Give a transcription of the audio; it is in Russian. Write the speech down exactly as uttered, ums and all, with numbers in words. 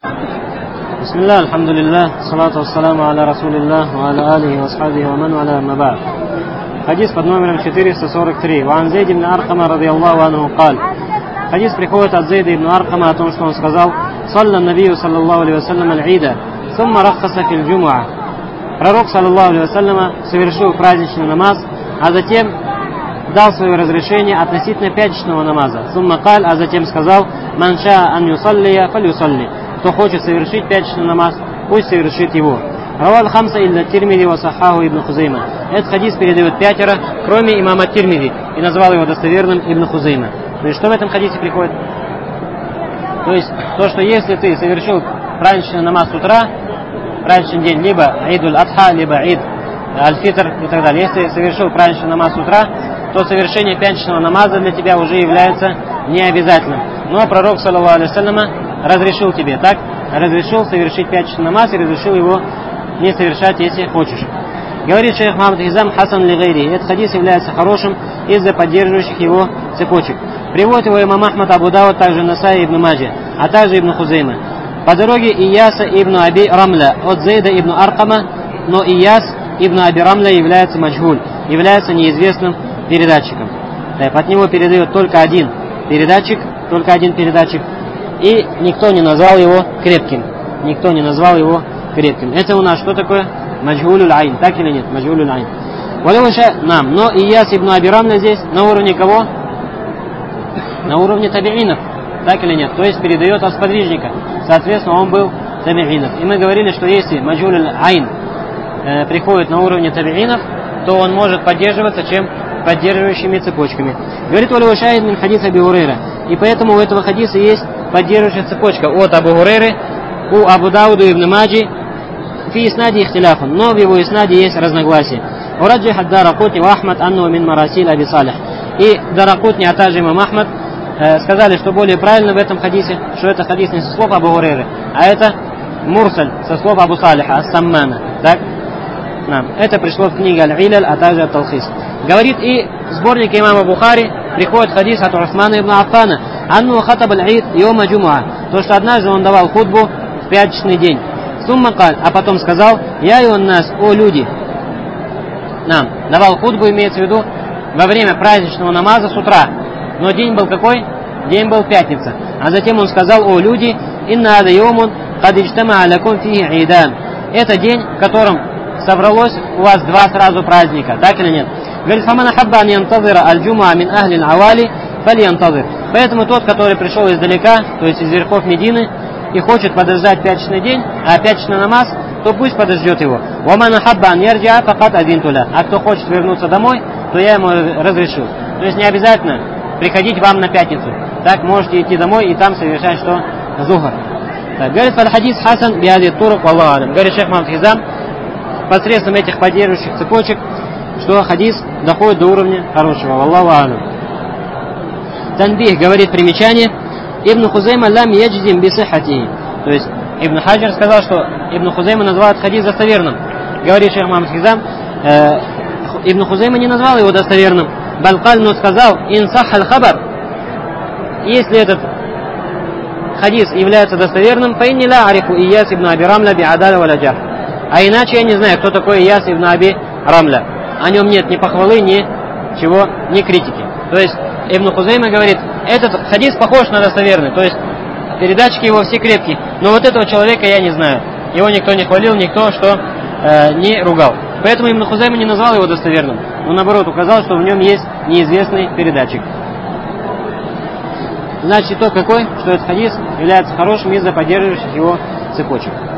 Бисмилlah, алхамдулиллах, салату вассаламу аля расулиллах, ва аля алихи ва асхабихи ва ман валя амма ба'д. Хадис под номером четыреста сорок три. Ва ан Зейд ибн Аркама радийаллаху анху каль. Хадис приходит от Зейда ибн Аркама о том, что он сказал: «Салла набию саллаллаху алейхи вассалям аль-Ида, сумма раххаса фил джумуа». Пророк саллаллаху алейхи вассалям совершил праздничный намаз, а затем дал свое разрешение относительно пятничного намаза. Сумма каль, а затем сказал: «Ман ша ан юсаллия фаль юсалли». Кто хочет совершить пятничный намаз, пусть совершит его. Равал хамса илля Тирмиди ва сахаху ибн Хузейма. Этот хадис передает пятеро, кроме имама Тирмиди, и назвал его достоверным ибн Хузейма. То есть что в этом хадисе приходит? То есть то, что если ты совершил праздничный намаз с утра, праздничный день, либо Идуль Адха, либо Ид Аль-Фитр и так далее, если совершил праздничный намаз с утра, то совершение пятничного намаза для тебя уже является необязательным. Но пророк саллаллаху алейхи вассалям разрешил тебе, так? Разрешил совершить пятничный намаз и разрешил его не совершать, если хочешь. Говорит шейх Мухаммад Хизам Хасан ли-гайри. Этот хадис является хорошим из-за поддерживающих его цепочек. Приводит его имам Ахмад, Абу Дауд, также Насаи ибн Маджи, а также ибн Хузейма. По дороге Ияса ибн Аби Рамля от Зейда ибн Аркама, но Ияс ибн Аби Рамля является маджхуль, является неизвестным передатчиком. От него передает только один передатчик, только один передатчик, и никто не назвал его крепким. Никто не назвал его крепким. Это у нас что такое? Маджхулюль айн, так или нет? Маджхулюль айн. Нам. Но Ияс ибн Аби Рамля здесь на уровне кого? На уровне табиинов, так или нет? То есть передает от сподвижника. Соответственно, он был табиинов. И мы говорили, что если маджхулюль айн э, приходит на уровне табиинов, то он может поддерживаться чем? Поддерживающими цепочками. Говорит Уля Шаид мин хадис Аби Гурейра. И поэтому у этого хадиса есть поддерживающая цепочка от Абу Гурейры, у Абу Дауда ибн Маджи, фи иснади ихтиляфун, но в его иснаде есть разногласия. Ураджих ад-Даракутни ва Ахмад анну мин марасиль Аби Салих. И Даракутни, а также имам Ахмад э, сказали, что более правильно в этом хадисе, что это хадис не со слов Абу Гурейры, а это мурсаль, со слов Абу Салиха, ас-Саммана. Так? Нам. Это пришло в книге Аль-Иляль, а также Ат-Талхис. Говорит, и сборник имама Бухари приходит хадис от Усмана ибн Аффана, анну хатаб аль-Ид йома джумуа, то, что однажды он давал хутбу в пятничный день. Сумма каль, а потом сказал: я и он нас, о люди. Нам давал хутбу, имеется в виду во время праздничного намаза с утра. Но день был какой? День был пятница. А затем он сказал: о люди, инна ада йомун кад иджтама алякум фихи идан. Это день, в котором собралось у вас два сразу праздника, так или нет? Говорит, фаман хабба ан янтазира аль-джумуа мин ахли аль-авали фальянтазир. Поэтому тот, который пришел издалека, то есть из верхов Медины, и хочет подождать пятничный день, а пятничный намаз, то пусть подождет его. Ваман хабба ан ярджиа факат адинтуля. А кто хочет вернуться домой, то я ему разрешил. То есть не обязательно приходить вам на пятницу. Так можете идти домой и там совершать что? Зухр. Так, говорит, фаль-хадис хасан биади турук валлаху алям. Говорит шейх Мухаммад Хизам, посредством этих поддерживающих цепочек, что хадис доходит до уровня хорошего. Валлаху алям. Танбих, говорит примечание, Ибн Хузейма лам яджзим бисихати. То есть Ибн Хаджар сказал, что Ибн Хузейма назвал этот хадис достоверным. Говорит шейх Мухаммад Хизам, э, Ибн Хузейма не назвал его достоверным. Балкаль, но сказал: инсах аль-хабар. Если этот хадис является достоверным, фаинни ла арифу Ияс ибн Аби Рамля би адаля валя джар. А иначе я не знаю, кто такой Ияс ибн Аби Рамля. О нем нет ни похвалы, ни чего, ни критики. То есть Ибн Хузейма говорит, этот хадис похож на достоверный, то есть передатчики его все крепкие, но вот этого человека я не знаю. Его никто не хвалил, никто что э, не ругал. Поэтому Ибн Хузейма не назвал его достоверным, но наоборот указал, что в нем есть неизвестный передатчик. Значит, итог какой? Что этот хадис является хорошим из-за поддерживающих его цепочек.